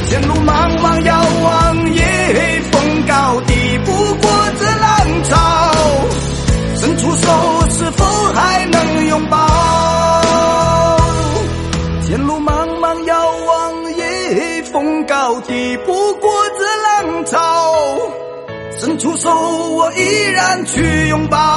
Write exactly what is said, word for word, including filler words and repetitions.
前路茫茫遥望也风高抵不过这浪潮，伸出手是否还能拥抱？前路茫茫遥望也风高抵不过这浪潮，伸出手我依然去拥抱。